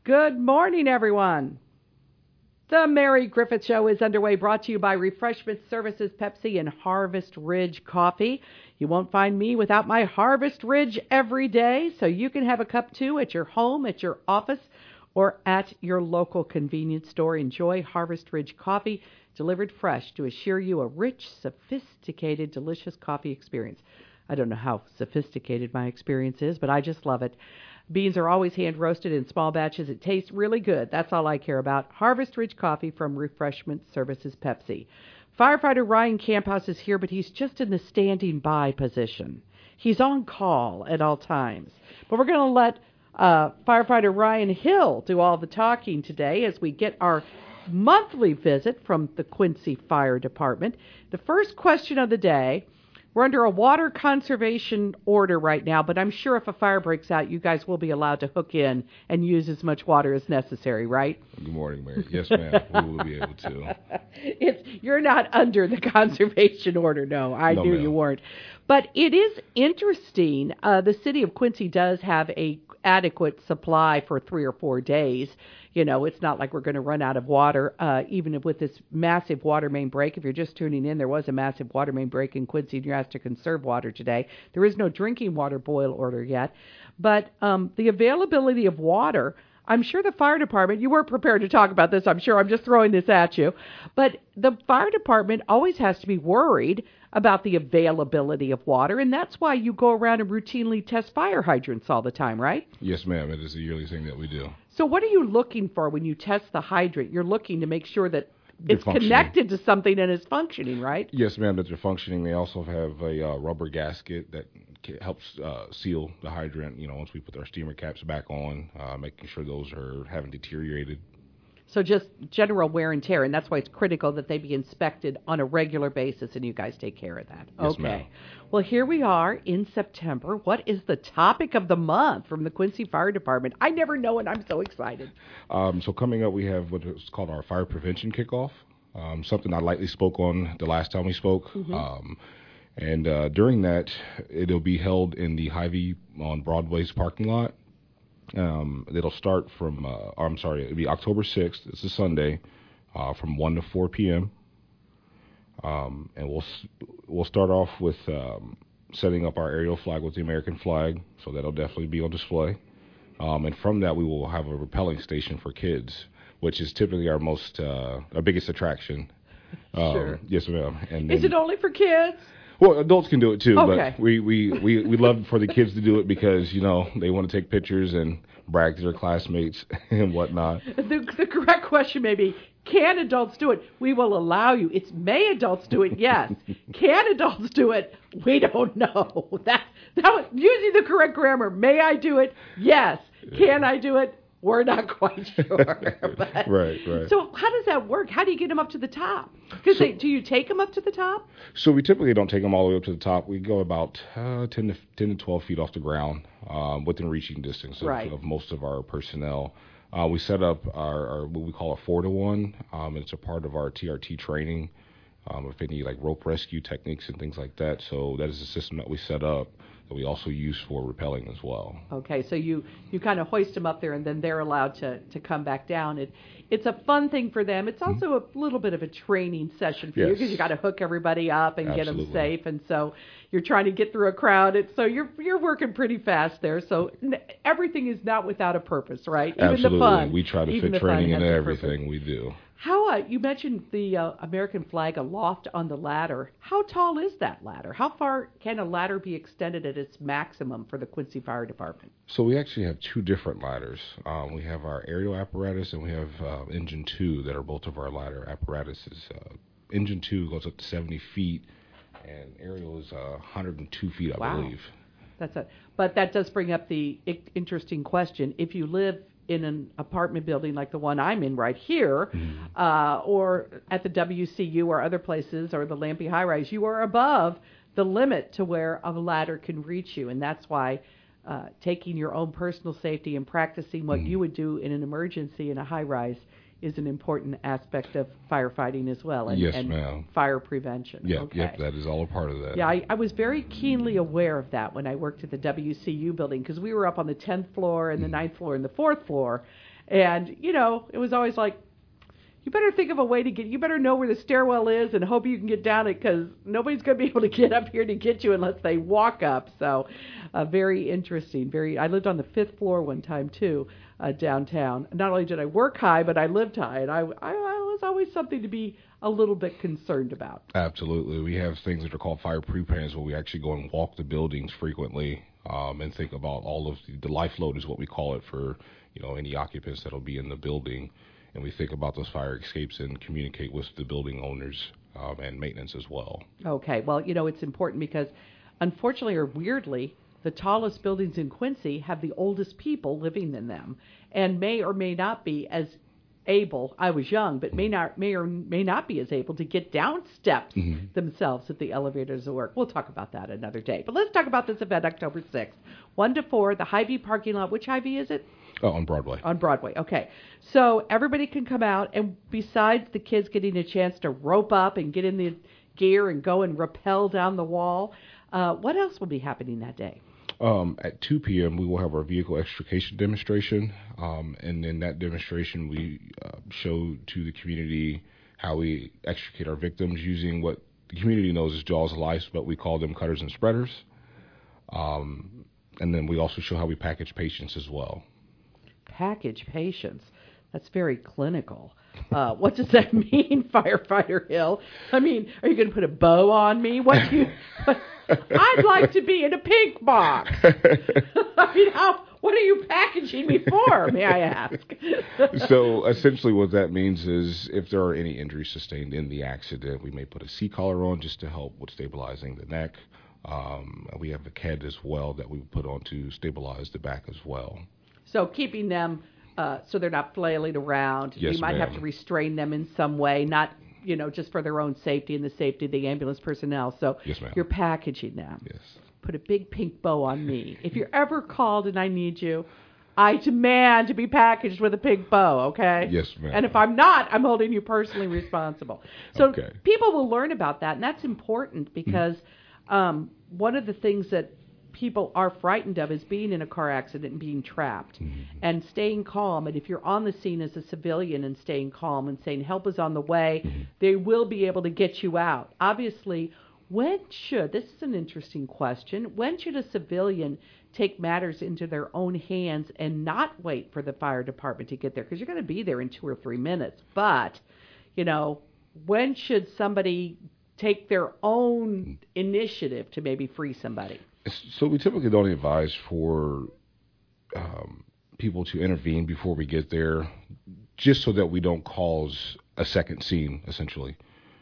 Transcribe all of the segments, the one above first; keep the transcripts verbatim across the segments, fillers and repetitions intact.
Good morning, everyone. The Mary Griffith Show is underway, brought to you by Refreshment Services Pepsi and Harvest Ridge Coffee. You won't find me without my Harvest Ridge every day, so you can have a cup too at your home, at your office, or at your local convenience store. Enjoy Harvest Ridge Coffee, delivered fresh to assure you a rich, sophisticated, delicious coffee experience. I don't know how sophisticated my experience is, but I just love it. Beans are always hand-roasted in small batches. It tastes really good. That's all I care about. Harvest Ridge Coffee from Refreshment Services Pepsi. Firefighter Ryan Camphouse is here, but he's just in the standing-by position. He's on call at all times. But we're going to let uh, Firefighter Ryan Hill do all the talking today as we get our monthly visit from the Quincy Fire Department. The first question of the day: we're under a water conservation order right now, but I'm sure if a fire breaks out, you guys will be allowed to hook in and use as much water as necessary, right? Good morning, Mary. Yes, ma'am. We will be able to. It's, you're not under the conservation order, no. I no, knew ma'am. you weren't. But it is interesting. Uh, the city of Quincy does have a adequate supply for three or four days. You know, it's not like we're going to run out of water, uh, even with this massive water main break. If you're just tuning in, there was a massive water main break in Quincy, and you're asked to conserve water today. There is no drinking water boil order yet. But um, the availability of water, I'm sure the fire department, you weren't prepared to talk about this, I'm sure. I'm just throwing this at you. But the fire department always has to be worried about the availability of water, and that's why you go around and routinely test fire hydrants all the time, right? Yes, ma'am. It is a yearly thing that we do. So what are you looking for when you test the hydrant? You're looking to make sure that it's connected to something and is functioning, right? Yes, ma'am, that they're functioning. They also have a uh, rubber gasket that helps uh, seal the hydrant, you know, once we put our steamer caps back on, uh, making sure those are haven't deteriorated. So just general wear and tear, and that's why it's critical that they be inspected on a regular basis, and you guys take care of that. Yes, okay. ma'am. Well, here we are in September. What is the topic of the month from the Quincy Fire Department? I never know, and I'm so excited. Um, so coming up, we have what is called our fire prevention kickoff, um, something I lightly spoke on the last time we spoke. Mm-hmm. Um, and uh, during that, it'll be held in the Hy-Vee on Broadway's parking lot. Um, it'll start from, uh, or I'm sorry, it'll be October sixth. It's a Sunday, uh, from one to four p.m. Um, and we'll we'll start off with um, setting up our aerial flag with the American flag, so that'll definitely be on display. Um, and from that, we will have a rappelling station for kids, which is typically our most, uh, our biggest attraction. Um, Sure. Yes, ma'am. And then, Is it only for kids? well, adults can do it too, Okay. but we, we, we, we love for the kids to do it because, you know, they want to take pictures and brag to their classmates and whatnot. The, the correct question may be, can adults do it? We will allow you. It's may adults do it? Yes. Can adults do it? We don't know. That, that was using the correct grammar. May I do it? Yes. Can I do it? We're not quite sure. But, Right, right. So how does that work? How do you get them up to the top? Because So- do you take them up to the top? So we typically don't take them all the way up to the top. We go about uh, ten to ten to twelve feet off the ground, um, within reaching distance of, Right. of most of our personnel. Uh, we set up our, our what we call a four to one. Um, it's a part of our T R T training. Um, if any like rope rescue techniques and things like that. So that is a system that we set up that we also use for rappelling as well. Okay, so you, you kind of hoist them up there, and then they're allowed to, to come back down. It, it's a fun thing for them. It's also a little bit of a training session for you Yes. because you got to hook everybody up and get them Absolutely. safe, and so you're trying to get through a crowd. It's, so you're you're working pretty fast there. So n- everything is not without a purpose, right? Even Absolutely. the fun. We try to Even fit the fun training has into a purpose. everything we do. How uh, you mentioned the uh, American flag aloft on the ladder. How tall is that ladder? How far can a ladder be extended at its maximum for the Quincy Fire Department? So we actually have two different ladders. Um, we have our aerial apparatus and we have uh, engine two that are both of our ladder apparatuses. Uh, engine two goes up to seventy feet, and aerial is uh, one hundred two feet, I Wow. believe. That's a, but that does bring up the I- interesting question. If you live in an apartment building like the one I'm in right here, Mm-hmm. uh, or at the W C U or other places, or the Lampe High Rise, you are above the limit to where a ladder can reach you, and that's why uh, taking your own personal safety and practicing what Mm-hmm. you would do in an emergency in a high rise is an important aspect of firefighting as well, and, Yes, and ma'am. fire prevention. Yeah, okay. yep, that is all a part of that. Yeah, I, I was very keenly aware of that when I worked at the W C U building because we were up on the tenth floor and the ninth floor and the fourth floor. And, you know, it was always like, you better think of a way to get, you better know where the stairwell is and hope you can get down it because nobody's going to be able to get up here to get you unless they walk up. So uh, very interesting. Very. I lived on the fifth floor one time, too, uh, downtown. Not only did I work high, but I lived high. And I, I, I was always something to be a little bit concerned about. Absolutely. We have things that are called fire pre-plans where we actually go and walk the buildings frequently um, and think about all of the, the life load is what we call it for, you know, any occupants that'll be in the building. And we think about those fire escapes and communicate with the building owners um, and maintenance as well. Okay. Well, you know, it's important because, unfortunately or weirdly, the tallest buildings in Quincy have the oldest people living in them and may or may not be as able, I was young, but may not may or may not be as able to get down steps mm-hmm. themselves at the elevators at work. We'll talk about that another day. But let's talk about this event October sixth. one to four, the Hy-Vee parking lot. Which Hy-Vee is it? Oh, on Broadway. On Broadway, okay. So everybody can come out, and besides the kids getting a chance to rope up and get in the gear and go and rappel down the wall, uh, what else will be happening that day? Um, at two p.m., we will have our vehicle extrication demonstration, um, and in that demonstration, we uh, show to the community how we extricate our victims using what the community knows as jaws of life, but we call them cutters and spreaders. Um, and then we also show how we package patients as well. Package patients. That's very clinical. Uh, what does that mean, Firefighter Hill? I mean, are you going to put a bow on me? What do you? What, I'd like to be in a pink box. I mean, how? What are you packaging me for? May I ask? So essentially, what that means is, if there are any injuries sustained in the accident, we may put a C-collar on just to help with stabilizing the neck. Um, we have a K E D as well that we put on to stabilize the back as well. So keeping them uh, so they're not flailing around. Yes, you might ma'am. have to restrain them in some way, not, you know, just for their own safety and the safety of the ambulance personnel. So yes, ma'am. You're packaging them. Yes. Put a big pink bow on me. If you're ever called and I need you, I demand to be packaged with a pink bow, okay? Yes, ma'am. And if I'm not, I'm holding you personally responsible. So okay. People will learn about that, and that's important because mm-hmm. um, one of the things that people are frightened of is being in a car accident and being trapped mm-hmm. and staying calm. And if you're on the scene as a civilian and staying calm and saying help is on the way, mm-hmm. they will be able to get you out. Obviously, when should, this is an interesting question, when should a civilian take matters into their own hands and not wait for the fire department to get there? Because you're going to be there in two or three minutes. But, you know, when should somebody take their own initiative to maybe free somebody? So we typically don't advise for um, people to intervene before we get there, just so that we don't cause a second scene, essentially.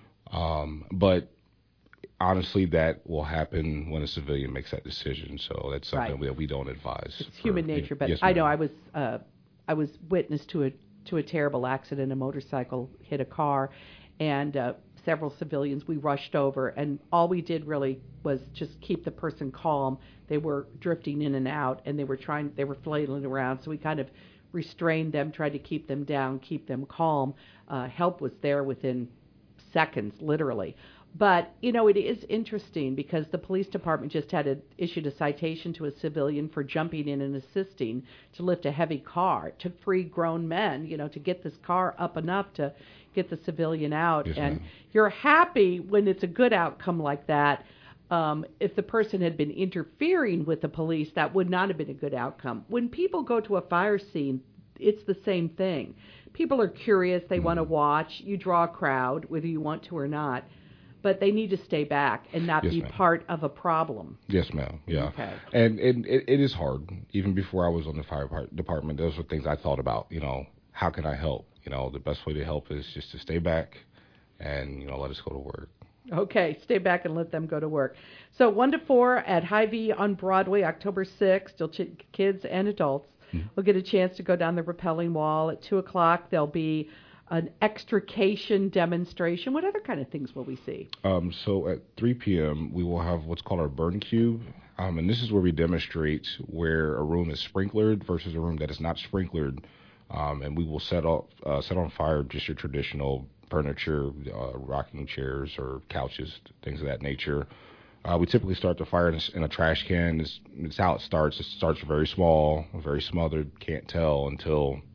Um, but honestly, that will happen when a civilian makes that decision. So that's something right. that we don't advise. It's for, human nature, but yes, I know I was uh, I was witness to a to a terrible accident. A motorcycle hit a car, and uh, several civilians. We rushed over, and all we did really was just keep the person calm. They were drifting in and out, and they were trying. They were flailing around. So we kind of restrained them, tried to keep them down, keep them calm. Uh, help was there within seconds, literally. But, you know, it is interesting because the police department just had a, issued a citation to a civilian for jumping in and assisting to lift a heavy car. It took three grown men, you know, to get this car up enough to get the civilian out. Yes, and ma'am. You're happy when it's a good outcome like that. Um, if the person had been interfering with the police, that would not have been a good outcome. When people go to a fire scene, it's the same thing. People are curious. They mm-hmm. want to watch. You draw a crowd, whether you want to or not. But they need to stay back and not yes, be ma'am. part of a problem. Yes, ma'am. Yeah. Okay. And it, it, it is hard. Even before I was on the fire department, those were things I thought about. You know, how can I help? You know, the best way to help is just to stay back and, you know, let us go to work. Okay, stay back and let them go to work. So one to four at Hy-Vee on Broadway, October sixth, still ch- kids and adults mm-hmm. will get a chance to go down the rappelling wall. At two o'clock, there'll be an extrication demonstration. What other kind of things will we see? Um, so at three p.m., we will have what's called our burn cube. Um, and this is where we demonstrate where a room is sprinklered versus a room that is not sprinklered. Um, and we will set, off, uh, set on fire just your traditional furniture, uh, rocking chairs or couches, things of that nature. Uh, we typically start the fire in a, in a trash can. It's, it's how it starts. It starts very small, very smothered, can't tell until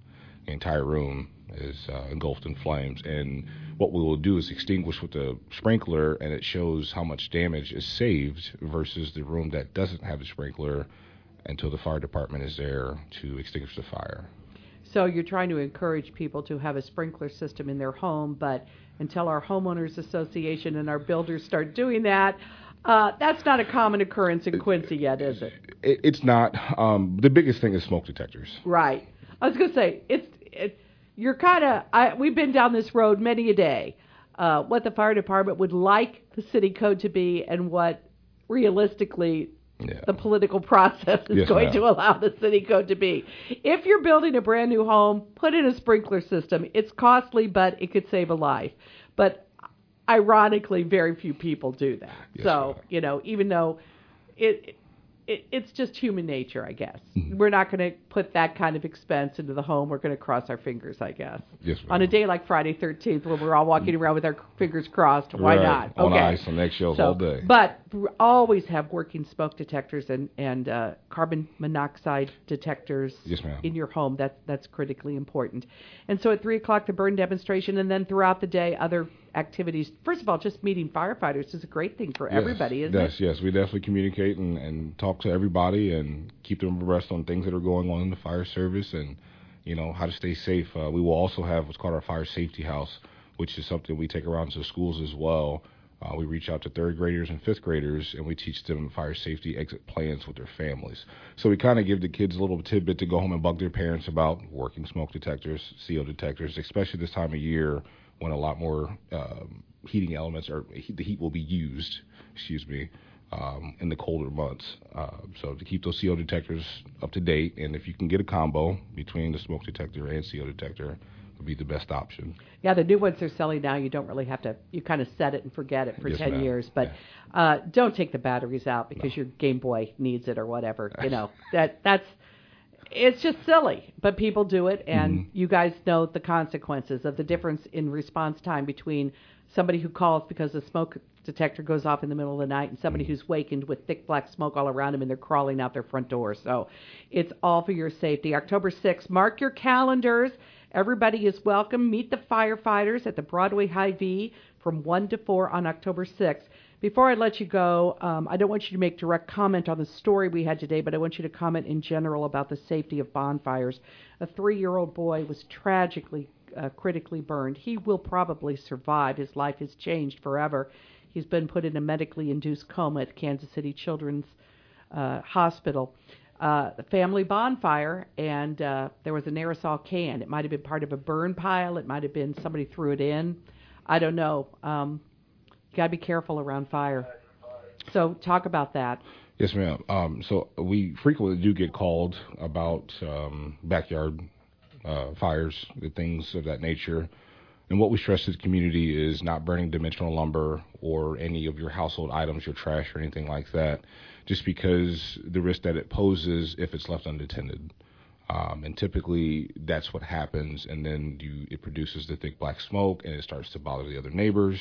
the entire room is uh, engulfed in flames. And what we will do is extinguish with the sprinkler, and it shows how much damage is saved versus the room that doesn't have the sprinkler until the fire department is there to extinguish the fire. So you're trying to encourage people to have a sprinkler system in their home, but until our homeowners association and our builders start doing that, uh, that's not a common occurrence in Quincy yet, is it? it it's not. Um, the biggest thing is smoke detectors. Right. I was going to say, it's it, you're kind of, we've been down this road many a day, uh, what the fire department would like the city code to be and what realistically Yeah. the political process is yes, going ma'am. to allow the city code to be. If you're building a brand new home, put in a sprinkler system. It's costly, but it could save a life. But ironically, very few people do that. Yes, so, ma'am. you know, even though it, it it's just human nature, I guess. Mm-hmm. We're not going to put that kind of expense into the home. We're going to cross our fingers, I guess. Yes, ma'am. On a day like Friday thirteenth, when we're all walking around with our fingers crossed, why Right. not? On okay. ice on eggshells So, all day. But we always have working smoke detectors and, and uh, carbon monoxide detectors Yes, ma'am. in your home. That's, that's critically important. And so at three o'clock, the burn demonstration, and then throughout the day, other activities. First of all, just meeting firefighters is a great thing for Yes, everybody, isn't yes, it? Yes, yes. We definitely communicate and, and talk to everybody and keep them abreast on things that are going on in the fire service and, you know, how to stay safe. Uh, we will also have what's called our fire safety house, which is something we take around to schools as well. Uh, we reach out to third graders and fifth graders, and we teach them fire safety exit plans with their families. So we kind of give the kids a little tidbit to go home and bug their parents about working smoke detectors, C O detectors, especially this time of year when a lot more um, heating elements or the heat will be used, excuse me, um, in the colder months. Uh, so to keep those C O detectors up to date, and if you can get a combo between the smoke detector and C O detector, would be the best option. Yeah, the new ones they're selling now, you don't really have to, you kind of set it and forget it for Yes, ten ma'am. years. But Yeah. uh, don't take the batteries out because No. your Game Boy needs it or whatever. You know, that that's, it's just silly, but people do it. And Mm-hmm. you guys know the consequences of the difference in response time between somebody who calls because the smoke detector goes off in the middle of the night and somebody Mm-hmm. who's wakened with thick black smoke all around them and they're crawling out their front door. So it's all for your safety. October sixth, mark your calendars. Everybody is welcome. Meet the firefighters at the Broadway Hy-Vee from one to four on October sixth. Before I let you go, um, I don't want you to make direct comment on the story we had today, but I want you to comment in general about the safety of bonfires. A three-year-old boy was tragically, uh, critically burned. He will probably survive. His life has changed forever. He's been put in a medically induced coma at Kansas City Children's uh, Hospital. Uh, the family bonfire, and uh, there was an aerosol can. It might have been part of a burn pile. It might have been somebody threw it in. I don't know. Um, you got to be careful around fire. So talk about that. Yes, ma'am. Um, so we frequently do get called about um, backyard uh, fires, things of that nature. And what we stress to the community is not burning dimensional lumber or any of your household items, your trash or anything like that, just because the risk that it poses if it's left unattended. Um, and typically that's what happens, and then you, it produces the thick black smoke, and it starts to bother the other neighbors,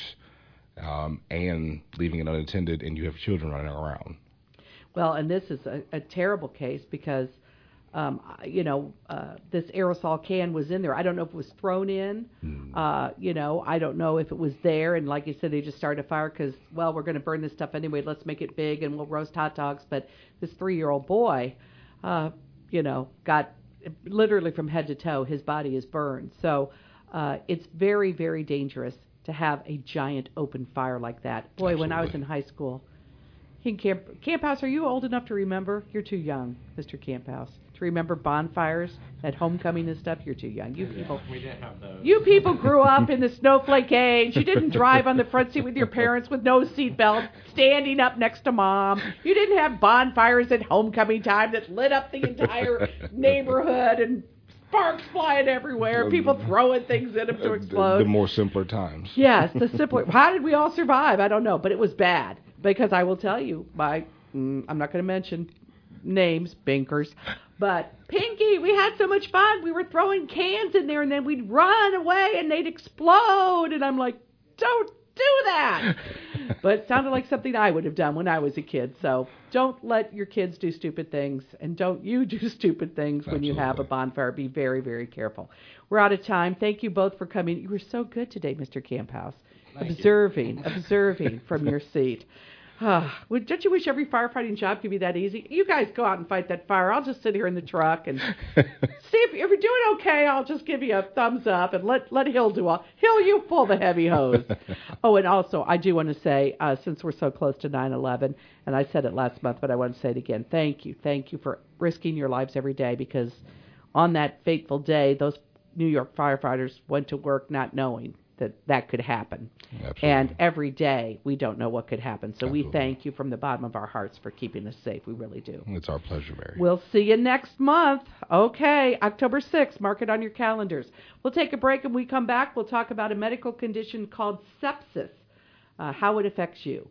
um, and leaving it unattended, and you have children running around. Well, and this is a, a terrible case because, um, you know, uh, this aerosol can was in there. I don't know if it was thrown in. Mm. Uh, you know, I don't know if it was there. And like you said, they just started a fire because, well, we're going to burn this stuff anyway. Let's make it big and we'll roast hot dogs. But this three-year-old boy, uh, you know, got literally from head to toe, his body is burned. So uh, it's very, very dangerous to have a giant open fire like that. Boy, when I was in Absolutely. high school, in Camp, Camp House, are you old enough to remember? You're too young, Mister Camp House, to remember bonfires at homecoming and stuff. You're too young. You people, We did have those. you people grew up in the snowflake age. You didn't drive on the front seat with your parents with no seatbelt, standing up next to mom. You didn't have bonfires at homecoming time that lit up the entire neighborhood and sparks flying everywhere, people throwing things at them to explode. The, the more simpler times. Yes, the simpler. How did we all survive? I don't know, but it was bad because I will tell you, my mm, I'm not going to mention names, Binkers, but Pinky, we had so much fun. We were throwing cans in there, and then we'd run away, and they'd explode. And I'm like, don't do that. but it sounded like something I would have done when I was a kid. So don't let your kids do stupid things, and don't you do stupid things when Absolutely. you have a bonfire. Be very, very careful. We're out of time. Thank you both for coming. You were so good today, Mister Camphouse. Thank observing, you. observing from your seat. Ah, well, don't you wish every firefighting job could be that easy? You guys go out and fight that fire. I'll just sit here in the truck and see if, if you're doing okay. I'll just give you a thumbs up and let let Hill do all. Hill, you pull the heavy hose. Oh, and also I do want to say, uh, since we're so close to nine eleven, and I said it last month, but I want to say it again. Thank you, thank you for risking your lives every day, because on that fateful day, those New York firefighters went to work not knowing that that could happen. Absolutely. And every day we don't know what could happen. So Absolutely. we thank you from the bottom of our hearts for keeping us safe. We really do. It's our pleasure, Mary. We'll see you next month. Okay, October sixth. Mark it on your calendars. We'll take a break, and when we come back, we'll talk about a medical condition called sepsis, uh, how it affects you.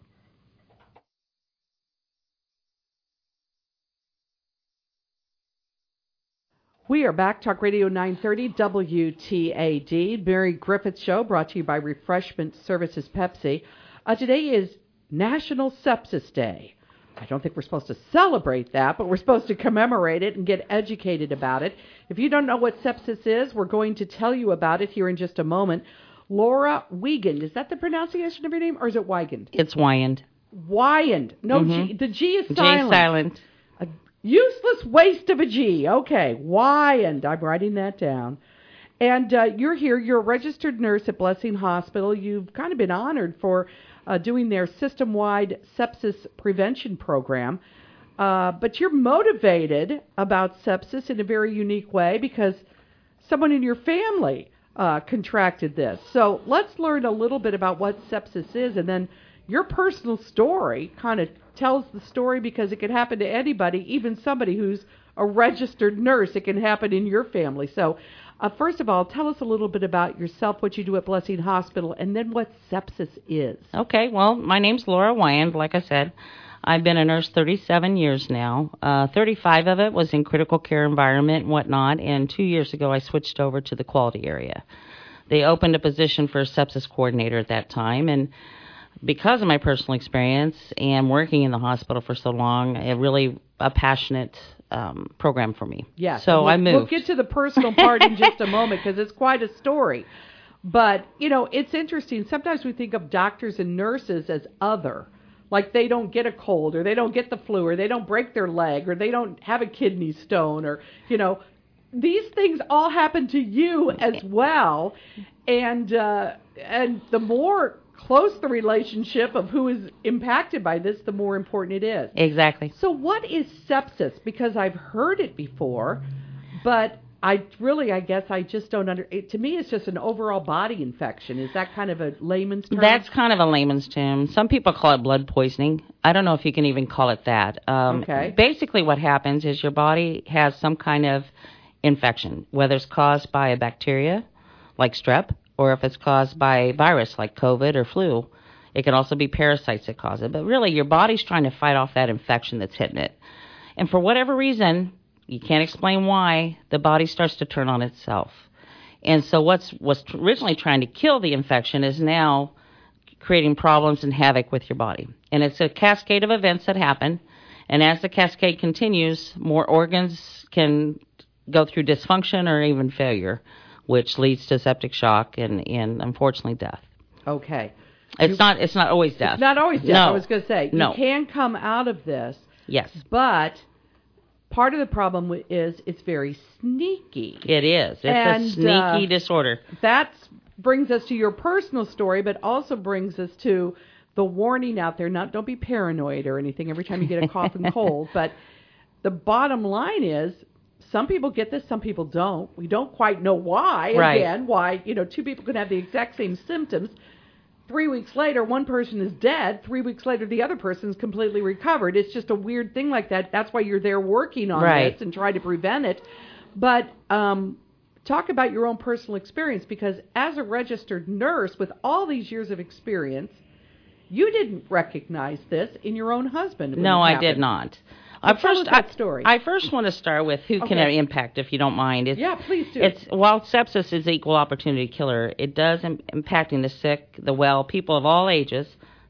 We are back. Talk Radio nine thirty W T A D. Mary Griffith Show, brought to you by Refreshment Services Pepsi. Uh, today is National Sepsis Day. I don't think we're supposed to celebrate that, but we're supposed to commemorate it and get educated about it. If you don't know what sepsis is, we're going to tell you about it here in just a moment. Laura Wiegand, is that the pronunciation of your name, or is it Wiegand? It's Wyand. Wyand. No, Mm-hmm. G. The G is J silent. silent. A useless waste of a G. Okay, Wyand. I'm writing that down. And uh, you're here. You're a registered nurse at Blessing Hospital. You've kind of been honored for uh, doing their system-wide sepsis prevention program. Uh, but you're motivated about sepsis in a very unique way because someone in your family uh, contracted this. So let's learn a little bit about what sepsis is, and then your personal story kind of tells the story, because it can happen to anybody, even somebody who's a registered nurse. It can happen in your family. So uh, first of all, tell us a little bit about yourself, what you do at Blessing Hospital, and then what sepsis is. Okay, well, my name's Laura Wyand, like I said. I've been a nurse thirty-seven years now. Uh, thirty-five of it was in critical care environment and whatnot, and two years ago I switched over to the quality area. They opened a position for a sepsis coordinator at that time, and because of my personal experience and working in the hospital for so long, it really a passionate um, program for me. Yeah. So we'll, I moved. We'll get to the personal part in just a moment, because it's quite a story. But, you know, it's interesting. Sometimes we think of doctors and nurses as other, like they don't get a cold, or they don't get the flu, or they don't break their leg, or they don't have a kidney stone, or, you know, these things all happen to you as well. And uh, and the more close the relationship of who is impacted by this, the more important it is. Exactly. So what is sepsis? Because I've heard it before, but I really, I guess I just don't under. It, to me, it's just an overall body infection. Is that kind of a layman's term? That's kind of a layman's term. Some people call it blood poisoning. I don't know if you can even call it that. Um, Okay. Basically what happens is your body has some kind of infection, whether it's caused by a bacteria like strep, or if it's caused by a virus like COVID or flu. It can also be parasites that cause it. But really, your body's trying to fight off that infection that's hitting it. And for whatever reason, you can't explain why, the body starts to turn on itself. And so what's was originally trying to kill the infection is now creating problems and havoc with your body. And it's a cascade of events that happen. And as the cascade continues, more organs can go through dysfunction or even failure, which leads to septic shock and, and unfortunately, death. Okay. It's You- not. It's not always death. It's not always death. No. I was going to say, No. you can come out of this, Yes, but part of the problem wi- is it's very sneaky. it is. It's And, a sneaky uh, disorder. That brings us to your personal story, but also brings us to the warning out there. Not, don't be paranoid or anything every time you get a cough and cold, but the bottom line is, some people get this, some people don't. We don't quite know why, Right. again, why, you know, two people can have the exact same symptoms. Three weeks later, one person is dead. Three weeks later, the other person is completely recovered. It's just a weird thing like that. That's why you're there working on Right. this and trying to prevent it. But um, talk about your own personal experience, because as a registered nurse with all these years of experience, you didn't recognize this in your own husband. when No, it I happened. did not. So Uh, tell first, us that I, story. I first want to start with who can Okay. it impact, if you don't mind. It's, Yeah, please do. It's while sepsis is equal opportunity killer, it does im- impacting the sick, the well, people of all ages.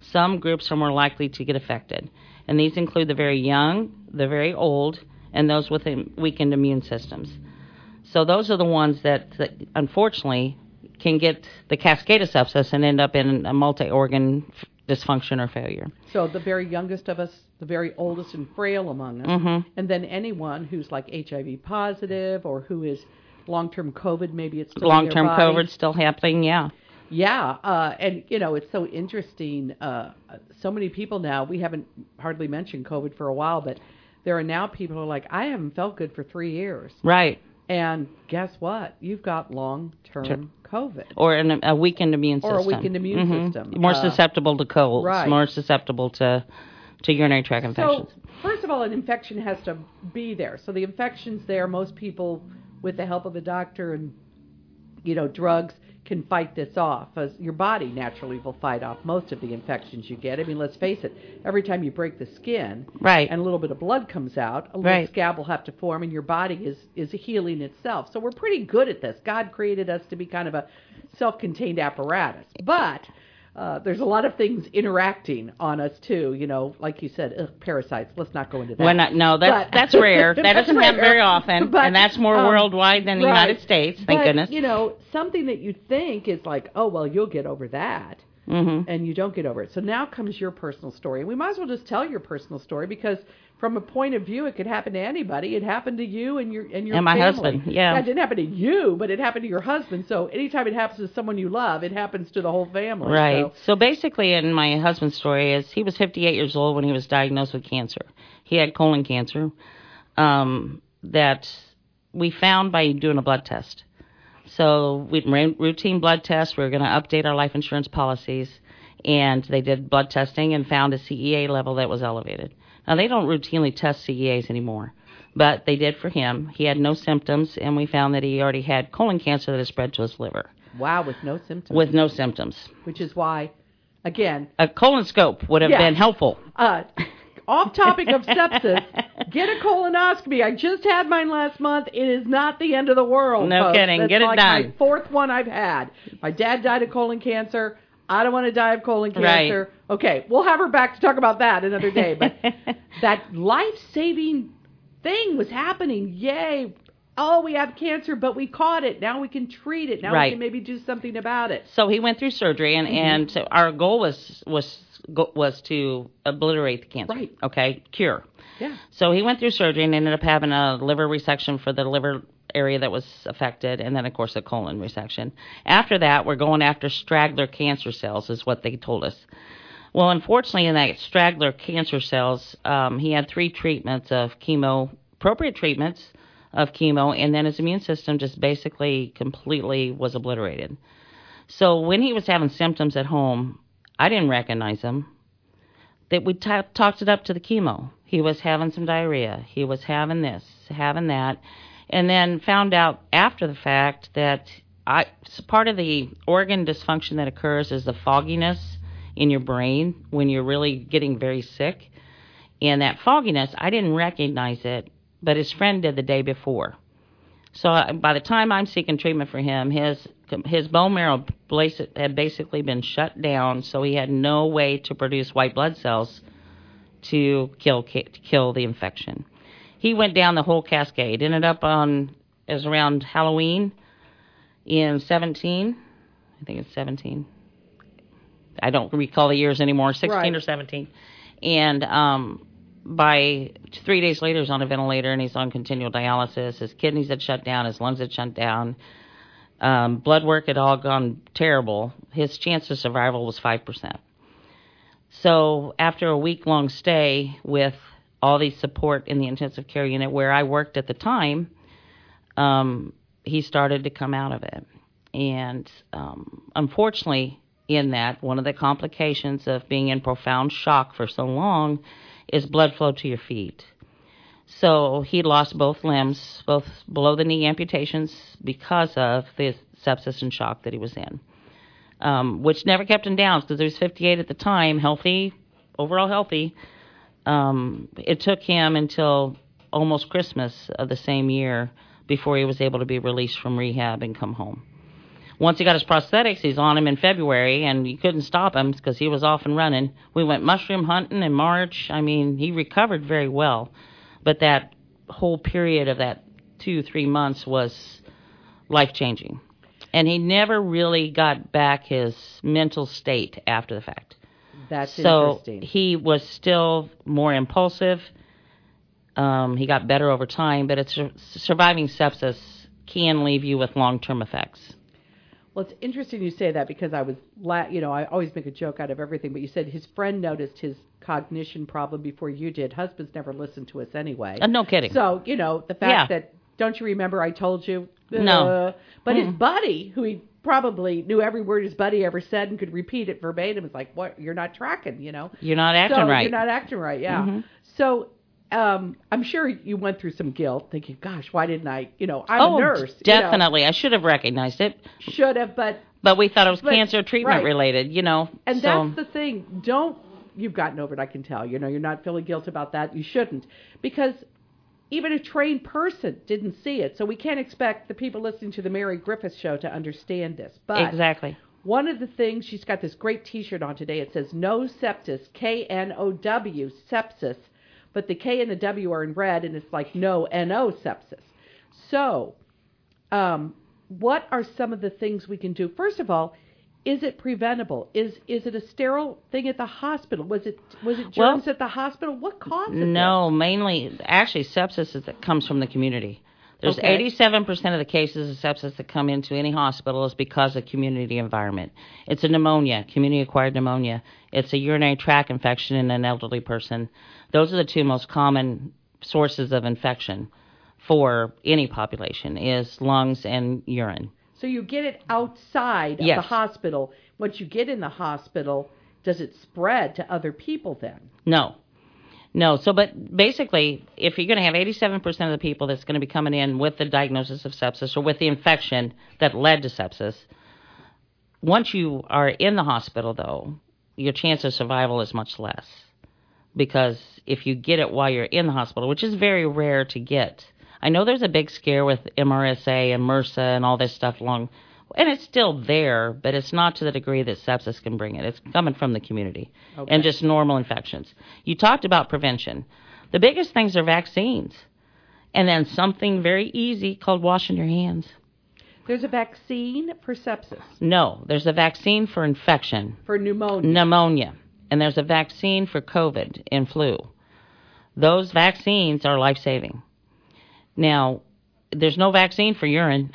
some groups are more likely to get affected. And these include the very young, the very old, and those with weakened immune systems. So those are the ones that, that unfortunately can get the cascade of sepsis and end up in a multi-organ dysfunction or failure. So the very youngest of us, the very oldest and frail among us, mm-hmm. and then anyone who's like H I V positive or who is long-term COVID, maybe it's still long-term in their body. COVID still happening, yeah. Yeah, uh, and, you know, it's so interesting. Uh, so many people now, we haven't hardly mentioned COVID for a while, but there are now people who are like, I haven't felt good for three years. Right. And guess what? You've got long-term COVID. Or an, a weakened immune system. Or a weakened immune mm-hmm. system. More uh, susceptible to colds. Right. More susceptible to, to urinary tract infections. So, first of all, an infection has to be there. So the infection's there. Most people, with the help of a doctor and, you know, drugs, can fight this off. As your body naturally will fight off most of the infections you get. I mean, let's face it, every time you break the skin right. and a little bit of blood comes out, a little right. scab will have to form, and your body is, is healing itself. So we're pretty good at this. God created us to be kind of a self-contained apparatus. But uh, there's a lot of things interacting on us, too. You know, like you said, ugh, parasites. Let's not go into that. Well, not, no, that, but, that's rare. That that's doesn't rare. happen very often, but, and that's more um, worldwide than the right. United States, thank but, goodness. you know, something that you think is like, oh, well, you'll get over that. Mm-hmm. And you don't get over it. So now comes your personal story. And we might as well just tell your personal story because from a point of view, it could happen to anybody. It happened to you and your and your and my family. husband, yeah. yeah. It didn't happen to you, but it happened to your husband. So anytime it happens to someone you love, it happens to the whole family. Right. So, so basically, in my husband's story, is he was fifty-eight years old when he was diagnosed with cancer. He had colon cancer um, that we found by doing a blood test. So we ran routine blood tests. We were going to update our life insurance policies, and they did blood testing and found a C E A level that was elevated. Now, they don't routinely test C E As anymore, but they did for him. He had no symptoms, and we found that he already had colon cancer that had spread to his liver. wow, with no symptoms. With no symptoms. Which is why, again... A colonoscope would have yeah, been helpful. Uh, off topic of sepsis, get a colonoscopy. I just had mine last month. It is not the end of the world. No folks. kidding. That's Get it like done. My fourth one I've had. My dad died of colon cancer. I don't want to die of colon cancer. Right. Okay, we'll have her back to talk about that another day. But that life-saving thing was happening. Yay. Oh, we have cancer, but we caught it. Now we can treat it. Now right. we can maybe do something about it. So he went through surgery, and, mm-hmm. and so our goal was was was to obliterate the cancer. Right. Okay, cure. Yeah. So he went through surgery and ended up having a liver resection for the liver area that was affected, and then, of course, a colon resection. After that, we're going after straggler cancer cells, is what they told us. Well, unfortunately, in that straggler cancer cells, um, he had three treatments of chemo, appropriate treatments of chemo, and then his immune system just basically completely was obliterated. So when he was having symptoms at home, I didn't recognize him. That we t- talked it up to the chemo. He was having some diarrhea. He was having this, having that. And then found out after the fact that I, part of the organ dysfunction that occurs is the fogginess in your brain when you're really getting very sick. And that fogginess, I didn't recognize it, but his friend did the day before. So by the time I'm seeking treatment for him, his his bone marrow had basically been shut down, so he had no way to produce white blood cells to kill to kill the infection. He went down the whole cascade. Ended up on, it was around Halloween in seventeen. I think it's seventeen. I don't recall the years anymore, sixteen right. or seventeen. And um, by three days later, he's on a ventilator and he's on continual dialysis. His kidneys had shut down. His lungs had shut down. Um, blood work had all gone terrible. His chance of survival was five percent. So after a week-long stay with all the support in the intensive care unit where I worked at the time, um, he started to come out of it. And um, unfortunately, in that, one of the complications of being in profound shock for so long is blood flow to your feet. So he lost both limbs, both below the knee amputations, because of the sepsis and shock that he was in, um, which never kept him down because he was fifty-eight at the time, healthy, overall healthy. Um, it took him until almost Christmas of the same year before he was able to be released from rehab and come home. Once he got his prosthetics, he's on him in February, and you couldn't stop him because he was off and running. We went mushroom hunting in March. I mean, he recovered very well. But that whole period of that two, three months was life-changing. And he never really got back his mental state after the fact. That's so interesting. So he was still more impulsive. Um, he got better over time, but it's surviving sepsis can leave you with long-term effects. Well, it's interesting you say that because I was, la- you know, I always make a joke out of everything, but you said his friend noticed his cognition problem before you did. Husbands never listened to us anyway. Uh, no kidding. So, you know, the fact Yeah. that, don't you remember I told you? Uh, No. But Mm. his buddy, who he probably knew every word his buddy ever said and could repeat it verbatim, was like, what, you're not tracking, you know? You're not acting so right. You're not acting right, yeah. Mm-hmm. So um, I'm sure you went through some guilt thinking, gosh, why didn't I, you know, I'm oh, a nurse. definitely. I should have recognized it. You know, should have, but... But we thought it was but, cancer treatment right. related, you know. And so. that's the thing. Don't, you've gotten over it, I can tell. You know, you're not feeling guilt about that. You shouldn't. Because even a trained person didn't see it. So we can't expect the people listening to the Mary Griffith Show to understand this. But exactly. One of the things, she's got this great T-shirt on today. It says, no sepsis, K N O W, sepsis. But the K and the W are in red, and it's like no, N O, sepsis. So, um, what are some of the things we can do? First of all, is it preventable? Is is it a sterile thing at the hospital? Was it was it germs well, at the hospital? What causes it? No, mainly, actually, sepsis is, that comes from the community. There's okay. eighty-seven percent of the cases of sepsis that come into any hospital is because of community environment. It's a pneumonia, community-acquired pneumonia. It's a urinary tract infection in an elderly person. Those are the two most common sources of infection for any population, is lungs and urine. So you get it outside of yes. the hospital. Once you get in the hospital, does it spread to other people then? No. No. So, but basically, if you're going to have eighty-seven percent of the people that's going to be coming in with the diagnosis of sepsis or with the infection that led to sepsis, once you are in the hospital, though, your chance of survival is much less. Because if you get it while you're in the hospital, which is very rare to get, I know there's a big scare with M R S A and MRSA and all this stuff along, and it's still there, but it's not to the degree that sepsis can bring it. It's coming from the community okay. and just normal infections. You talked about prevention. The biggest things are vaccines, and then something very easy called washing your hands. There's a vaccine for sepsis? No, there's a vaccine for infection. For pneumonia? Pneumonia. And there's a vaccine for COVID and flu. Those vaccines are life-saving. Now, there's no vaccine for urine.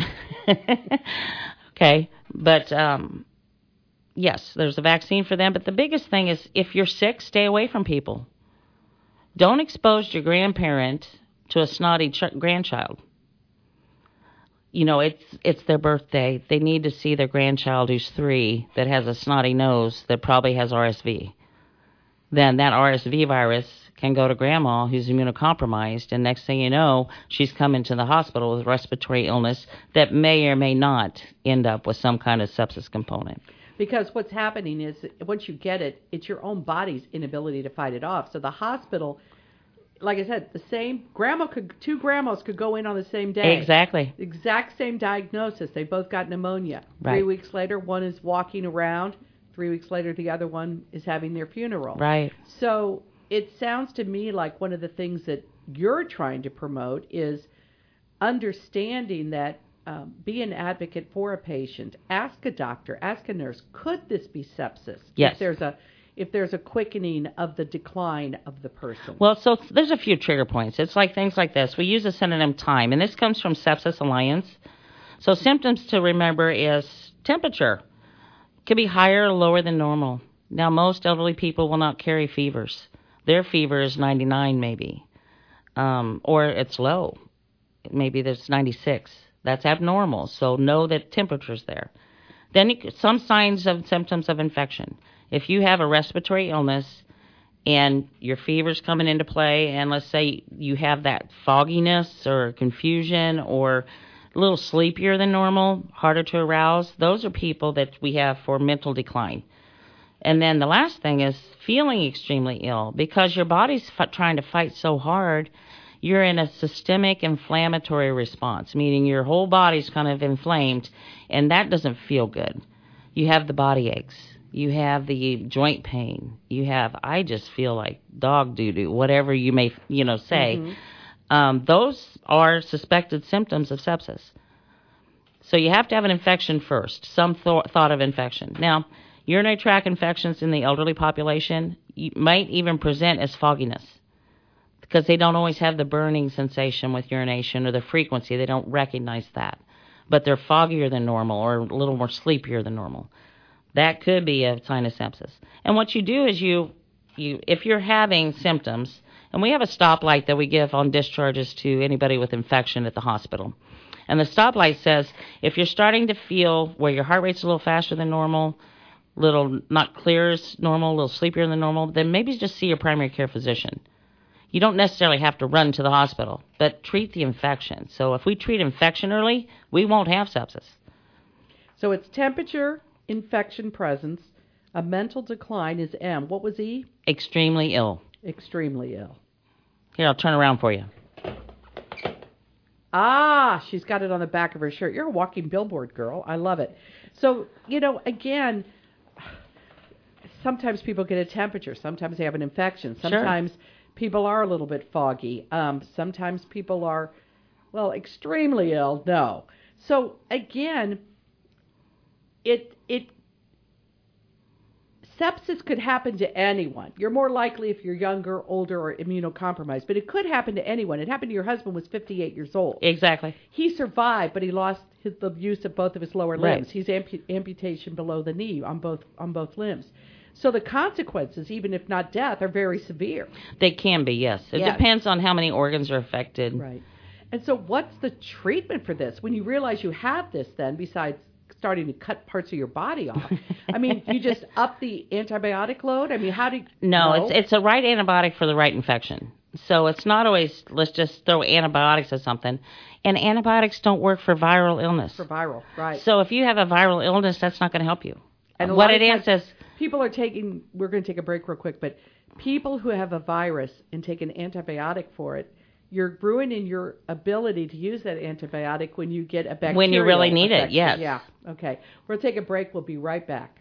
Okay, but um, yes, there's a vaccine for them. But the biggest thing is if you're sick, stay away from people. Don't expose your grandparent to a snotty ch- grandchild. You know, it's it's their birthday. They need to see their grandchild who's three that has a snotty nose that probably has R S V. Then that R S V virus can go to grandma who's immunocompromised, and next thing you know, she's coming to the hospital with respiratory illness that may or may not end up with some kind of sepsis component. Because what's happening is once you get it, it's your own body's inability to fight it off. So the hospital, like I said, the same grandma could, two grandmas could go in on the same day. Exactly. Exact same diagnosis. They both got pneumonia. Right. Three weeks later, one is walking around. Three weeks later, the other one is having their funeral. Right. So it sounds to me like one of the things that you're trying to promote is understanding that um, be an advocate for a patient. Ask a doctor, ask a nurse, could this be sepsis? Yes. If there's a if there's a quickening of the decline of the person. Well, so there's a few trigger points. It's like things like this. We use the synonym time, and this comes from Sepsis Alliance. So symptoms to remember is temperature. Could be higher or lower than normal. Now, most elderly people will not carry fevers. Their fever is ninety-nine maybe, um, or it's low. Maybe there's ninety-six. That's abnormal, so know that temperature's there. Then you, some signs of symptoms of infection. If you have a respiratory illness and your fever's coming into play, and let's say you have that fogginess or confusion or a little sleepier than normal, harder to arouse, those are people that we have for mental decline. And then the last thing is feeling extremely ill because your body's f- trying to fight so hard. you're in a systemic inflammatory response, meaning your whole body's kind of inflamed, and that doesn't feel good. You have the body aches. You have the joint pain. You have, I just feel like dog doo-doo, whatever you may, you know, say. Mm-hmm. Um, those are suspected symptoms of sepsis. So you have to have an infection first, some th- thought of infection. Now, urinary tract infections in the elderly population might even present as fogginess because they don't always have the burning sensation with urination or the frequency. They don't recognize that. But they're foggier than normal or a little more sleepier than normal. That could be a sign of sepsis. And what you do is you, you, if you're having symptoms, and we have a stoplight that we give on discharges to anybody with infection at the hospital. And the stoplight says if you're starting to feel where your heart rate's a little faster than normal, little not clear as normal, a little sleepier than normal, then maybe just see your primary care physician. You don't necessarily have to run to the hospital, but treat the infection. So if we treat infection early, we won't have sepsis. So it's temperature, infection presence, a mental decline is M. What was E? Extremely ill. Extremely ill. Here, I'll turn around for you. Ah, she's got it on the back of her shirt. You're a walking billboard, girl. I love it. So, you know, again, sometimes people get a temperature. Sometimes they have an infection. Sometimes sure. people are a little bit foggy. Um, sometimes people are, well, extremely ill. No. So, again, it it sepsis could happen to anyone. You're more likely if you're younger, older, or immunocompromised, but it could happen to anyone. It happened to your husband, was fifty-eight years old. Exactly. He survived, but he lost his, the use of both of his lower limbs. Right. He's ampu- amputation below the knee on both on both limbs. So the consequences, even if not death, are very severe. They can be, yes. It yes. depends on how many organs are affected. Right. And so what's the treatment for this? When you realize you have this then, besides starting to cut parts of your body off. I mean, you just up the antibiotic load? I mean, how do you... No, no? it's it's a right antibiotic for the right infection. So it's not always, let's just throw antibiotics at something. And antibiotics don't work for viral illness. For viral, right. So if you have a viral illness, that's not going to help you. And what it is is... People are taking... We're going to take a break real quick, but people who have a virus and take an antibiotic for it, you're ruining your ability to use that antibiotic when you get a bacterial When you really need infection. it, yes. Yeah, okay. We'll take a break. We'll be right back.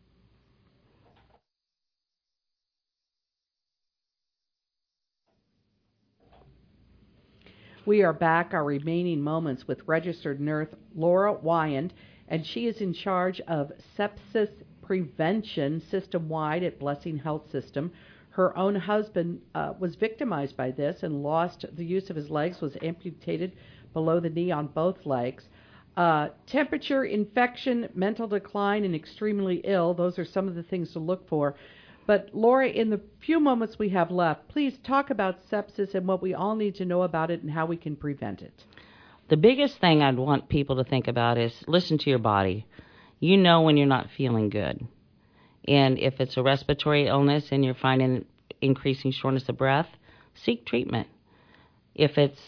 We are back, our remaining moments, with registered nurse Laura Wyand, and she is in charge of sepsis prevention system-wide at Blessing Health System. Her own husband uh, was victimized by this and lost the use of his legs, was amputated below the knee on both legs. Uh, temperature, infection, mental decline, and extremely ill, those are some of the things to look for. But Laura, in the few moments we have left, please talk about sepsis and what we all need to know about it and how we can prevent it. The biggest thing I'd want people to think about is listen to your body. You know when you're not feeling good. And if it's a respiratory illness and you're finding increasing shortness of breath, seek treatment. If it's,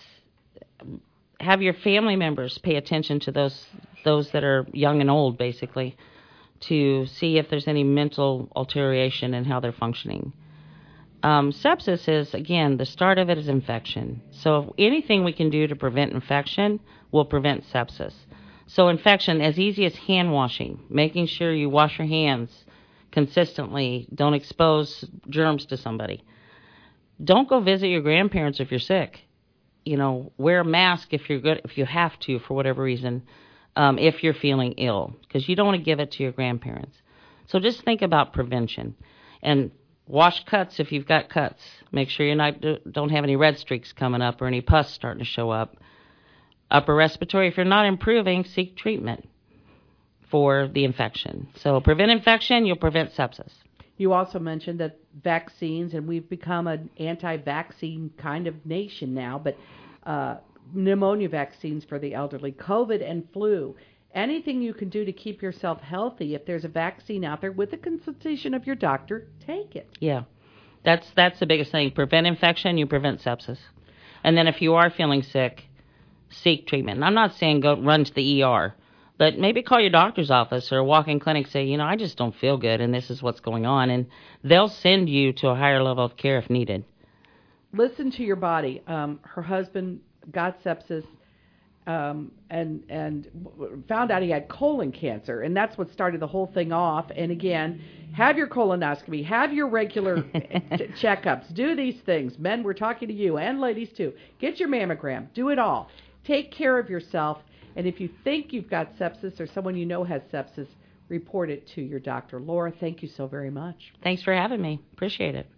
have your family members pay attention to those those that are young and old, basically, to see if there's any mental alteration in how they're functioning. Um, sepsis is, again, the start of it is infection. So anything we can do to prevent infection will prevent sepsis. So infection, as easy as hand washing, making sure you wash your hands consistently, don't expose germs to somebody. Don't go visit your grandparents if you're sick. You know, wear a mask if you're good, if you have to for whatever reason, um, if you're feeling ill, because you don't want to give it to your grandparents. So just think about prevention, and wash cuts if you've got cuts. Make sure you're not don't have any red streaks coming up or any pus starting to show up. Upper respiratory, if you're not improving, seek treatment for the infection. So prevent infection, you'll prevent sepsis. You also mentioned that vaccines, and we've become an anti-vaccine kind of nation now, but uh, pneumonia vaccines for the elderly, COVID and flu. Anything you can do to keep yourself healthy, if there's a vaccine out there with the consultation of your doctor, take it. Yeah, that's that's the biggest thing. Prevent infection, you prevent sepsis. And then if you are feeling sick, seek treatment. And I'm not saying go run to the E R, but maybe call your doctor's office or a walk-in clinic, say, you know, I just don't feel good and this is what's going on. And they'll send you to a higher level of care if needed. listen to your body. Um, her husband got sepsis um, and and w- found out he had colon cancer, and that's what started the whole thing off. And again, have your colonoscopy, have your regular ch- checkups, do these things. Men, we're talking to you, and ladies too. Get your mammogram, do it all. Take care of yourself, and if you think you've got sepsis or someone you know has sepsis, report it to your doctor. Laura, thank you so very much. Thanks for having me. Appreciate it.